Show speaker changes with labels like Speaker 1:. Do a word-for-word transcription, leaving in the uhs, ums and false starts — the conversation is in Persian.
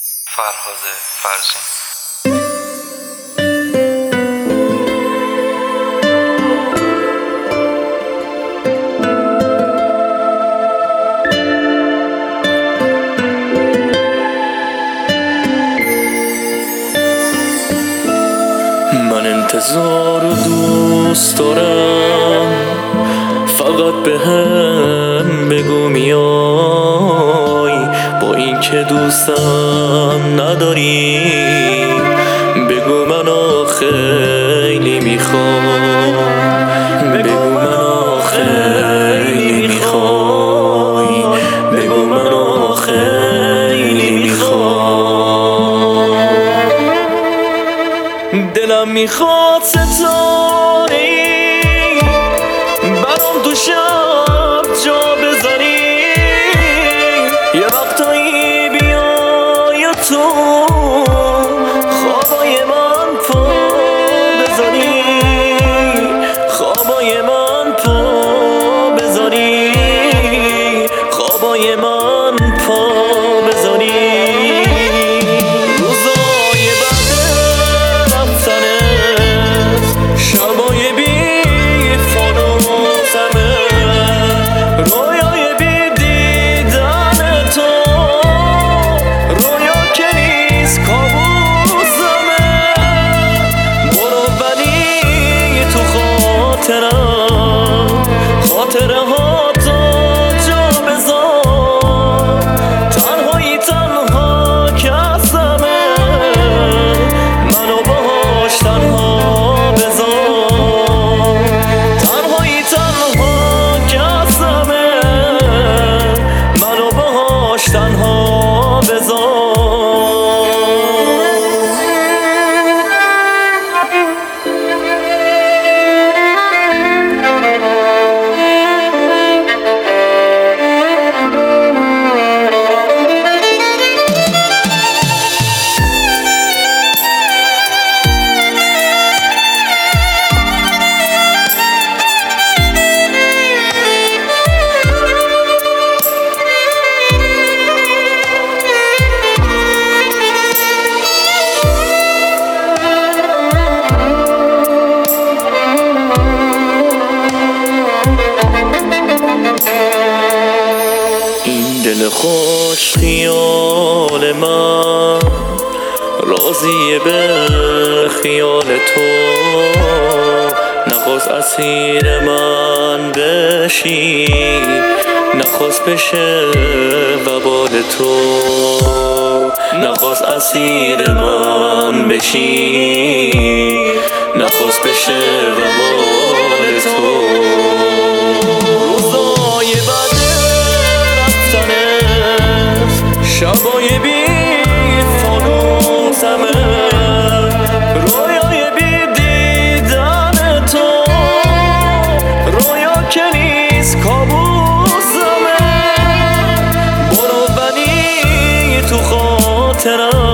Speaker 1: فرهاد فرزین.
Speaker 2: من انتظار و دوست دارم، فقط به هم بگو میای. با این که دوستم نداری، بگو منو خیلی میخوای. بگو منو خیلی میخوای. بگو منو خیلی میخوای. دلم میخواد ستاره برام تو شب جا بذاری، یه وقتایی بیای تو خوابای من پا بذاری، خوابای من پا بذاری، خوابای من پا بذاری. روزای بعد رفتنت، شبای بی فانوسمه، رویای بی دیدن تو، رویا که نیست کابوسمه. برو ولی تو خاطرم، خاطره ها تو جا بذار. تنهایی تنها کسمه، منو باهاش تنها بذار. تنهایی تنها کسمه، منو باهاش تنها بذار. دل خوش خیال من راضیه به خیال تو، نخواست اسیر من بشی، نخواست بشه وبال تو. نخواست اسیر من بشی، نخواست بشه وبال تو. روزای بعد شبای بی فانوسمه، رویای بی دیدن تو، رویا که نیست کابوسمه. برو ولی تو خاطرم،